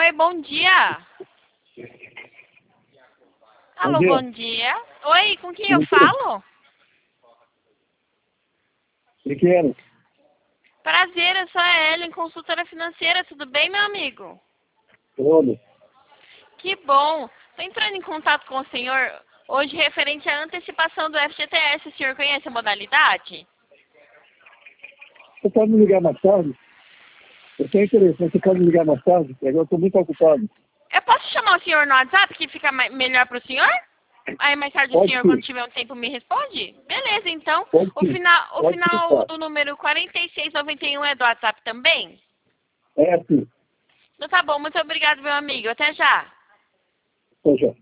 Oi, bom dia. Alô, bom dia. Oi, com quem eu falo? Pequeno. Prazer, eu sou a Ellen, consultora financeira. Tudo bem, meu amigo? Tudo. Que bom. Estou entrando em contato com o senhor hoje referente à antecipação do FGTS. O senhor conhece a modalidade? Você pode me ligar mais tarde? Eu tenho interesse, mas você pode me ligar mais tarde? Agora eu estou muito ocupado. Eu posso chamar o senhor no WhatsApp, que fica melhor para o senhor? Aí mais tarde o Pode senhor, sim. quando tiver um tempo, me responde? Beleza, então. Pode O sim. final, o Pode final ficar. do número 4691 é do WhatsApp também? É assim. Então tá bom, muito obrigado, meu amigo. Até já. Pois é.